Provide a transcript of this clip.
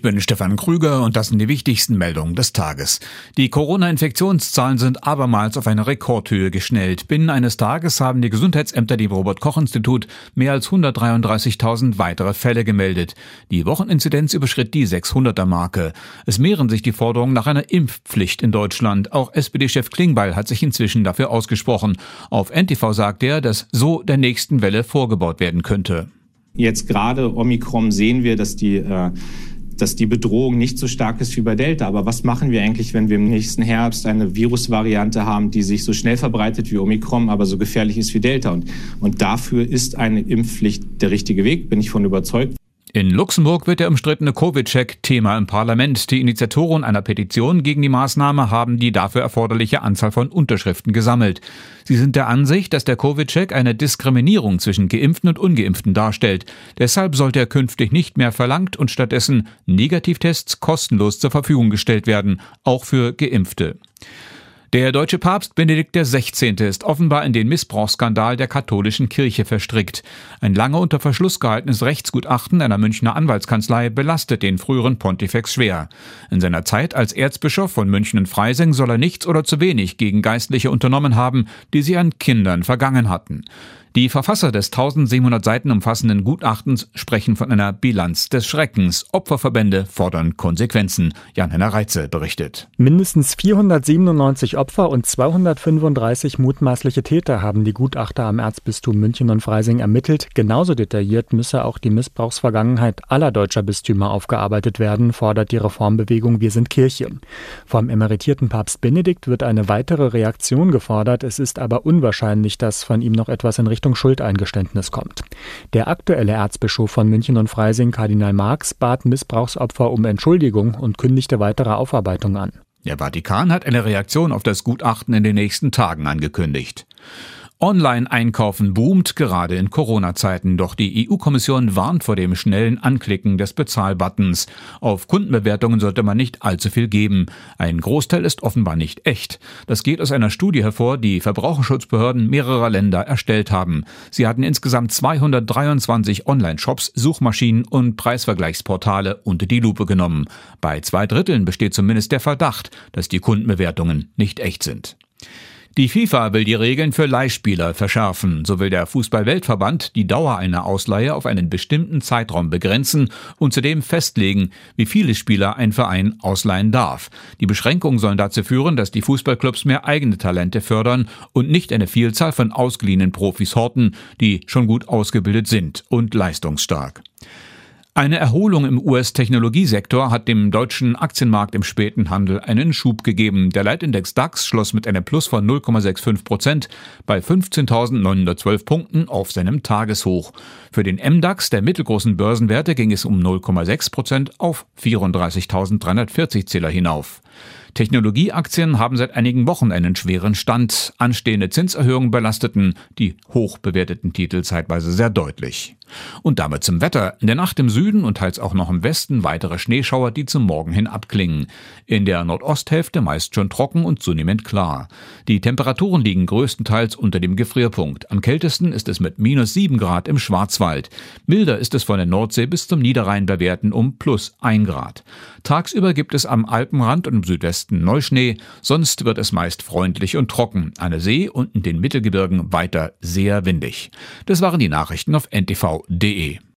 bin Stefan Krüger und das sind die wichtigsten Meldungen des Tages. Die Corona-Infektionszahlen sind abermals auf eine Rekordhöhe geschnellt. Binnen eines Tages haben die Gesundheitsämter dem Robert-Koch-Institut mehr als 133.000 weitere Fälle gemeldet. Die Wocheninzidenz überschritt die 600er-Marke. Es mehren sich die Forderungen nach einer Impfpflicht in Deutschland. Auch SPD-Chef Klingbeil hat sich inzwischen dafür ausgesprochen. Auf NTV sagt er, dass so der nächsten Welle vorgebaut werden könnte. Jetzt gerade Omikron sehen wir, dass die Bedrohung nicht so stark ist wie bei Delta. Aber was machen wir eigentlich, wenn wir im nächsten Herbst eine Virusvariante haben, die sich so schnell verbreitet wie Omikron, aber so gefährlich ist wie Delta? Und dafür ist eine Impfpflicht der richtige Weg, bin ich von überzeugt. In Luxemburg wird der umstrittene Covid-Check Thema im Parlament. Die Initiatoren einer Petition gegen die Maßnahme haben die dafür erforderliche Anzahl von Unterschriften gesammelt. Sie sind der Ansicht, dass der Covid-Check eine Diskriminierung zwischen Geimpften und Ungeimpften darstellt. Deshalb sollte er künftig nicht mehr verlangt und stattdessen Negativtests kostenlos zur Verfügung gestellt werden, auch für Geimpfte. Der deutsche Papst Benedikt XVI. Ist offenbar in den Missbrauchsskandal der katholischen Kirche verstrickt. Ein lange unter Verschluss gehaltenes Rechtsgutachten einer Münchner Anwaltskanzlei belastet den früheren Pontifex schwer. In seiner Zeit als Erzbischof von München und Freising soll er nichts oder zu wenig gegen Geistliche unternommen haben, die sie an Kindern vergangen hatten. Die Verfasser des 1700 Seiten umfassenden Gutachtens sprechen von einer Bilanz des Schreckens. Opferverbände fordern Konsequenzen. Jan-Henner Reitze berichtet. Mindestens 497 Opfer und 235 mutmaßliche Täter haben die Gutachter am Erzbistum München und Freising ermittelt. Genauso detailliert müsse auch die Missbrauchsvergangenheit aller deutscher Bistümer aufgearbeitet werden, fordert die Reformbewegung Wir sind Kirche. Vom emeritierten Papst Benedikt wird eine weitere Reaktion gefordert. Es ist aber unwahrscheinlich, dass von ihm noch etwas in Richtung Schuldeingeständnis kommt. Der aktuelle Erzbischof von München und Freising, Kardinal Marx, bat Missbrauchsopfer um Entschuldigung und kündigte weitere Aufarbeitung an. Der Vatikan hat eine Reaktion auf das Gutachten in den nächsten Tagen angekündigt. Online-Einkaufen boomt gerade in Corona-Zeiten, doch die EU-Kommission warnt vor dem schnellen Anklicken des Bezahlbuttons. Auf Kundenbewertungen sollte man nicht allzu viel geben. Ein Großteil ist offenbar nicht echt. Das geht aus einer Studie hervor, die Verbraucherschutzbehörden mehrerer Länder erstellt haben. Sie hatten insgesamt 223 Online-Shops, Suchmaschinen und Preisvergleichsportale unter die Lupe genommen. Bei 2/3 besteht zumindest der Verdacht, dass die Kundenbewertungen nicht echt sind. Die FIFA will die Regeln für Leihspieler verschärfen. So will der Fußball-Weltverband die Dauer einer Ausleihe auf einen bestimmten Zeitraum begrenzen und zudem festlegen, wie viele Spieler ein Verein ausleihen darf. Die Beschränkungen sollen dazu führen, dass die Fußballclubs mehr eigene Talente fördern und nicht eine Vielzahl von ausgeliehenen Profis horten, die schon gut ausgebildet sind und leistungsstark. Eine Erholung im US-Technologiesektor hat dem deutschen Aktienmarkt im späten Handel einen Schub gegeben. Der Leitindex DAX schloss mit einem Plus von 0,65% bei 15.912 Punkten auf seinem Tageshoch. Für den MDAX der mittelgroßen Börsenwerte ging es um 0,6% auf 34.340 Zähler hinauf. Technologieaktien haben seit einigen Wochen einen schweren Stand. Anstehende Zinserhöhungen belasteten die hoch bewerteten Titel zeitweise sehr deutlich. Und damit zum Wetter. In der Nacht im Süden und teils auch noch im Westen weitere Schneeschauer, die zum Morgen hin abklingen. In der Nordosthälfte meist schon trocken und zunehmend klar. Die Temperaturen liegen größtenteils unter dem Gefrierpunkt. Am kältesten ist es mit -7 Grad im Schwarzwald. Milder ist es von der Nordsee bis zum Niederrhein bei Werten um +1 Grad. Tagsüber gibt es am Alpenrand und im Südwesten Neuschnee, sonst wird es meist freundlich und trocken. An der See und in den Mittelgebirgen weiter sehr windig. Das waren die Nachrichten auf ntv.de.